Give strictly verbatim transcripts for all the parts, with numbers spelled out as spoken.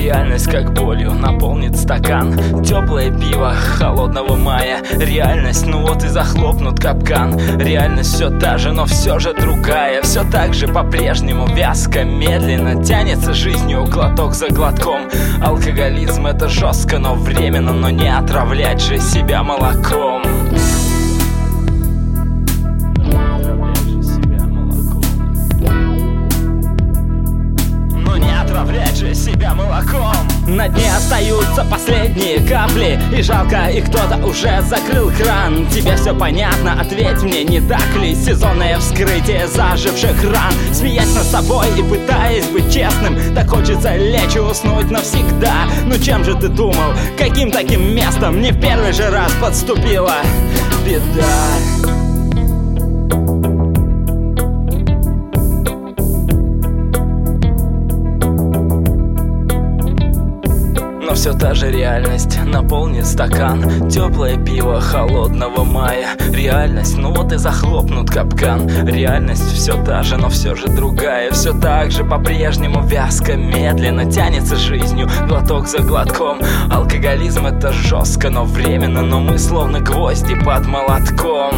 Реальность как болью наполнит стакан. Теплое пиво холодного мая. Реальность, ну вот и захлопнут капкан. Реальность все та же, но все же другая. Все так же по-прежнему вязко, медленно тянется жизнью глоток за глотком. Алкоголизм это жестко, но временно. Но не отравлять же себя молоком. Себя молоком. На дне остаются последние капли, и жалко, и кто-то уже закрыл кран. Тебе все понятно, ответь мне, не так ли? Сезонное вскрытие заживших ран. Смеясь над собой и пытаясь быть честным, так хочется лечь и уснуть навсегда. Ну чем же ты думал, каким таким местом не в первый же раз подступила беда? Но все та же реальность наполнит стакан. Теплое пиво холодного мая. Реальность, ну вот и захлопнут капкан. Реальность все та же, но все же другая. Все так же по-прежнему вязко, медленно тянется жизнью глоток за глотком. Алкоголизм это жестко, но временно. Но мы словно гвозди под молотком.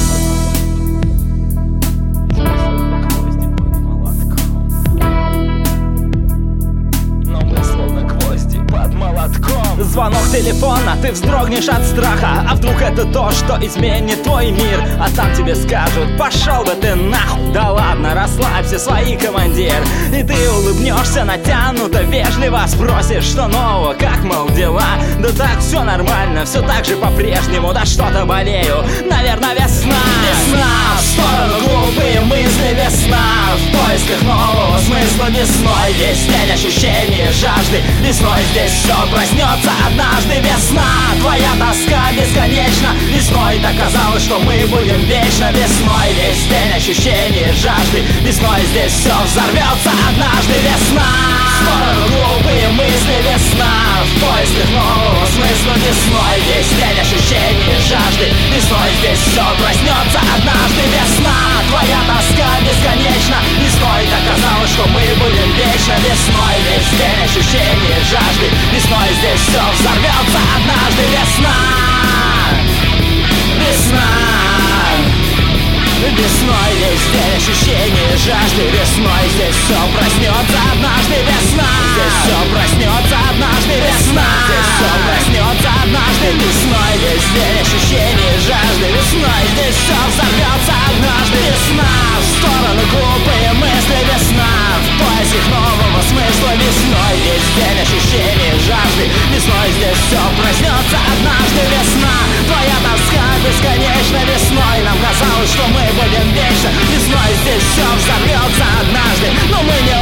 Звонок телефона, ты вздрогнешь от страха. А вдруг это то, что изменит твой мир? А там тебе скажут, пошел бы ты нахуй. Да ладно, расслабься, свои командир. И ты улыбнешься натянуто, вежливо спросишь, что нового, как, мол, дела? Да так, все нормально, все так же по-прежнему. Да что-то болею, наверное, весна. Весна, в сторону глупые мысли, весна. В поисках нового смысла весной. Весь день ощущение жажды. Весной здесь все проснется однажды. Весна, твоя тоска бесконечна. Весной так казалось, что мы будем вечно. Весной весь день ощущение жажды. Весной здесь все взорвется однажды. Весна, в сторону глупые мысли, весна. В поисках нового смысла весной. Весь день ощущение жажды. Весной здесь все проснется однажды. Весна, твоя тоска бесконечна. Весной так казалось, что мы будем вечно. Весной весь день ощущение жажды. Весной здесь все взорвется однажды. Весна, весна. Весной весь день ощущение жажды. Весной здесь все проснется однажды. Весна, здесь все проснется однажды. Весна, здесь все проснется однажды. Весной весь день ощущение жажды. Весной здесь все взорвется однажды. Весна, в сторону глупые мысли. Весна, в поисках нового смысла. Весной весь день ощущение жажды. Весной здесь все проснется однажды. Весна, твоя тоска бесконечна. Весной нам казалось, что мы будем вечно. Весной здесь все взорвется однажды. Но мы не